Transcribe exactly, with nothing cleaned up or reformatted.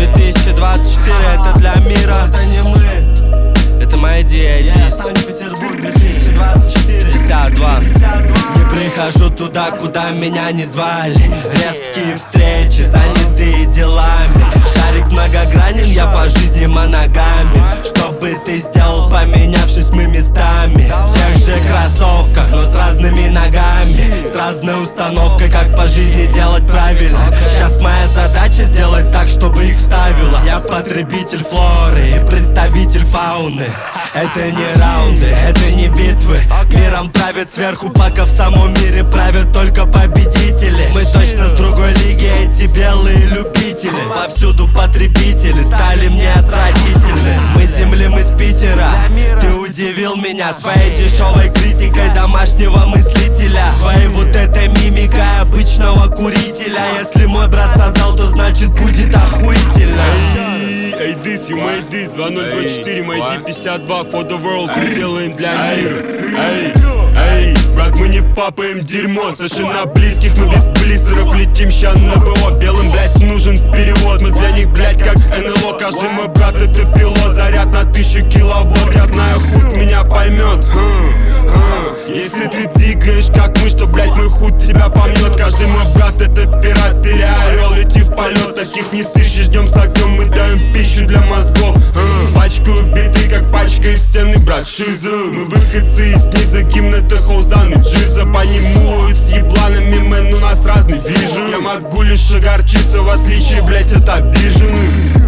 две тысячи двадцать четыре это для мира. Это не мы, это моя идея. я Санкт-Петербург две тысячи двадцать четыре. пятьдесят два. Не прихожу туда, куда меня не звали. Редкие встречи, занятые делами. Шарик многогранен, я по жизни моногамен. Что бы ты сделал, поменявшись мы местами? В тех же кроссовках, но с разными ногами, с разной установкой, как по жизни делать правильно. Сейчас моя задача сделать так, чтобы их вставило. Я потребитель флоры и представитель фауны. Это не раунды, это не битвы. Миром правят сверху, пока в самом мире правят только победители. Мы точно с другой лиги, эти белые любители. Повсюду потребители стали мне отвратительны. Мы с земли, мы с Питера. Ты удивил меня своей дешевой критикой домашнего мыслителя, своей вот этой мимикой обычного курителя. Если мой брат создал, то значит будет охуительно. Эй, this, you made this, два ноль два четыре, Майди пятьдесят два, for the world, мы делаем для мира. Эй, эй, брат, мы не папаем дерьмо, совершенно близких, мы без блистеров летим ща на ВО. Белым, блять, нужен перевод, мы для них, блять, как эн эл о. Каждый мой брат это пилот, заряд на тысячу киловатт. Я знаю, худ меня поймет. Если ты двигаешь как мы, что, блять, мой худ тебя помнет. Каждый мой брат это пират или орел, лети в полет. Таких не сыщешь, ждем с огнем, мы даем пищу для мозгов. Пачкаю биты, как пачкает стены, брат, шиза. Мы выходцы из низа, гимн это хоузданный джиза. По нему с ебланами, мэн, у нас разный вижен. Я могу лишь огорчиться, в отличие, блять, от обиженных.